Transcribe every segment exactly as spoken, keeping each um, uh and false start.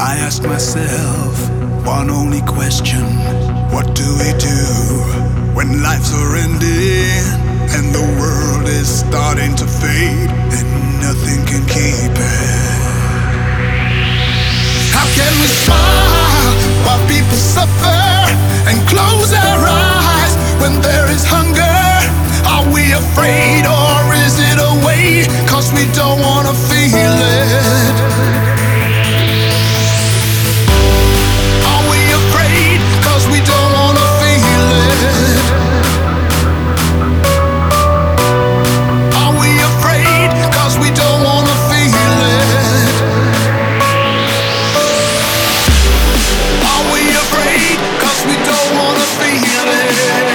I ask myself one only question: what do we do when lives are ending and the world is starting to fade and nothing can keep it? How can we smile while people suffer and close our eyes when there is hunger? Are we afraid or is it a weight? 'Cause we don't wanna feel it. We don't wanna feel it. Are we afraid? 'Cause we don't wanna feel it. Are we afraid? 'Cause we don't wanna feel it.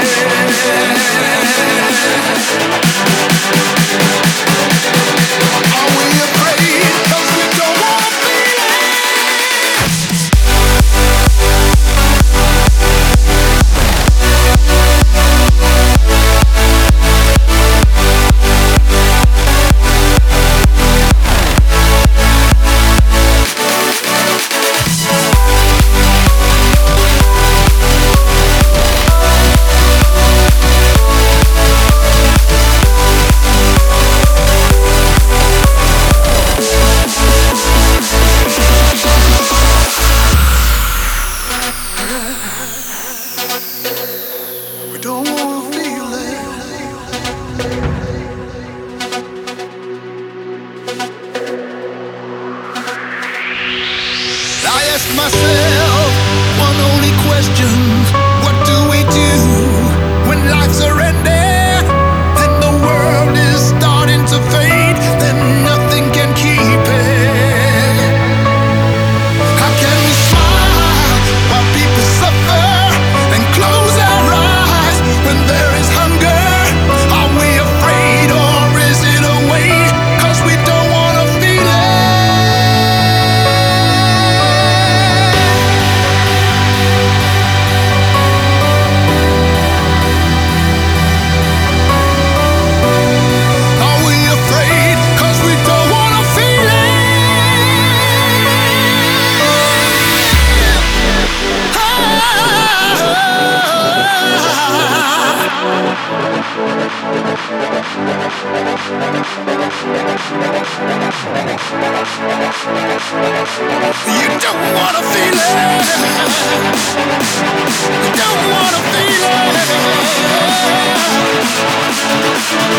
Are we afraid? 'Cause we don't wanna feel it. I ask myself one only question: what do we do when lives are ending and the world is starting to fade? Then nothing can keep it. How can we smile while people suffer and close our eyes when there is hunger? Are we afraid or is it a weight? 'Cause we don't wanna feel it. You don't wanna feel it. You don't wanna feel it.